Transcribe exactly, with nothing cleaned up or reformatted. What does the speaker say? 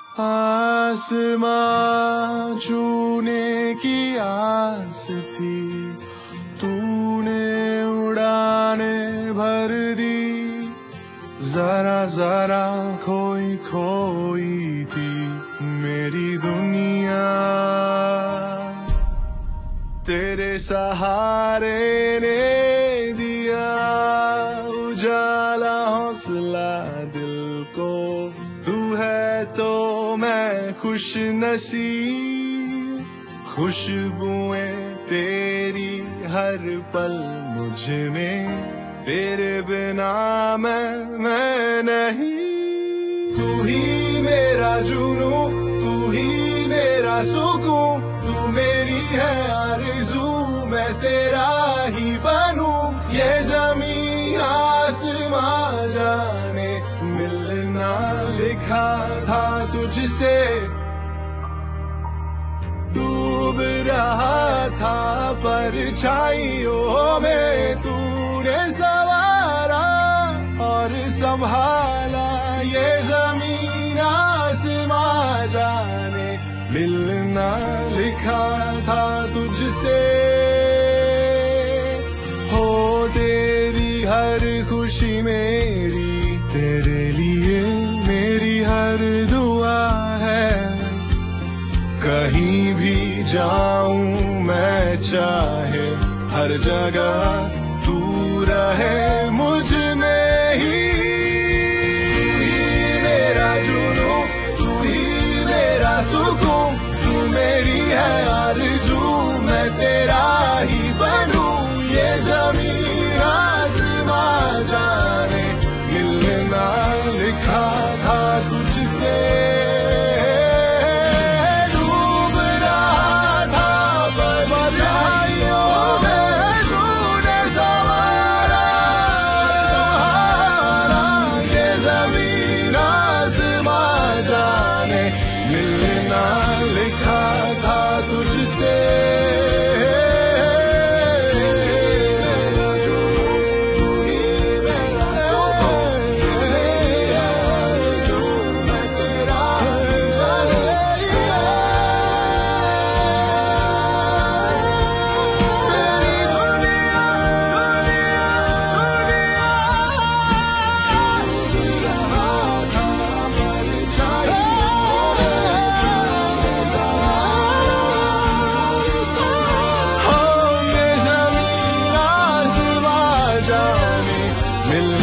आसमां छूने की आस थी, तूने उड़ाने भर दी। जरा जरा खोई खोई थी मेरी दुनिया, तेरे सहारे ने दिया उजाला हौसला दिल को। तू है तो मैं खुश नसीब, खुशबुएं तेरी हर पल मुझ में, तेरे बिना मैं मैं नहीं। तू ही मेरा जुनू, तू ही मेरा सुकून, तू मेरी है आरज़ू, मैं तेरा ही बनूं। ये ज़मीन आसमां जाने मिलना लिखा था तुझसे, डूब रहा था परछाइयों में, तूने संवारा और संभाला। ये ज़मीन आसमां जाने मिलना लिखा था तुझसे। हो तेरी हर खुशी मेरी, तेरे लिए मेरी हर दुआ है। कहीं भी जाऊं मैं चाहे हर जगह तू रहे मुझ में ही। मेरा जुनू, तू ही मेरा सुकून, तू मेरी है आरज़ू, मैं तेरा ही बनूं। ये ज़मीन आसमां जाने मिलना लिखा था तुझसे। मिलना लिखा था तुझसे। मिल